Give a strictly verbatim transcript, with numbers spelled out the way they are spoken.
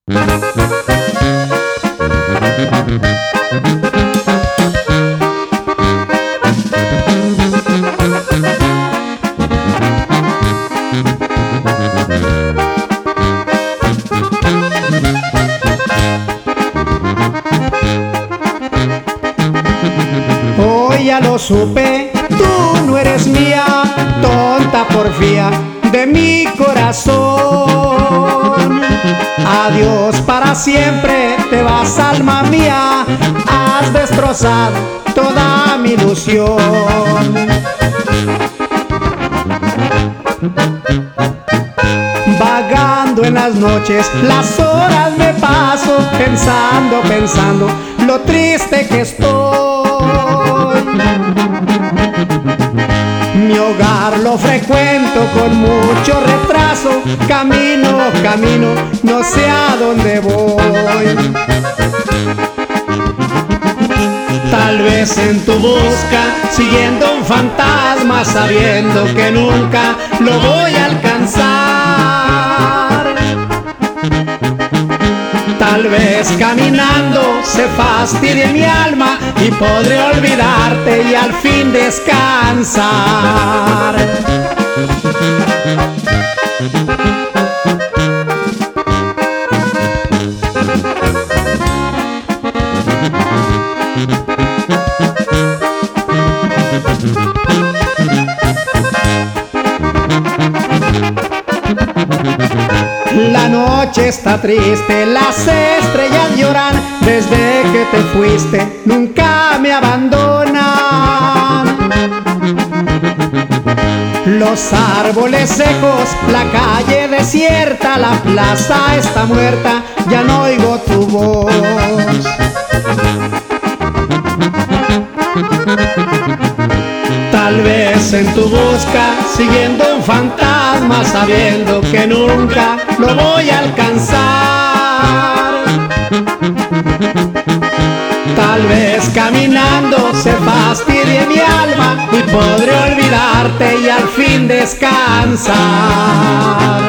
Hoy ya lo supe, tú no eres mía, tonta porfía de mi corazón. Adiós para siempre, te vas alma mía, has destrozado toda mi ilusión. Vagando en las noches, las horas me paso pensando, pensando lo triste que estoy. Mi hogar lo frecuento con mucho retraso, camino, camino, no sé a dónde voy. Tal vez en tu busca, siguiendo un fantasma, sabiendo que nunca lo voy a alcanzar. Tal vez caminando se fastidie mi alma y podré olvidarte y al fin descansar. La noche está triste, las estrellas lloran, desde que te fuiste nunca me abandonan. Los árboles secos, la calle desierta, la plaza está muerta, ya no oigo tu voz. Tal vez en tu busca, siguiendo un fantasma, sabiendo que nunca lo voy a alcanzar. Tal vez caminando se fastidie mi alma y podré olvidarte y al fin descansar.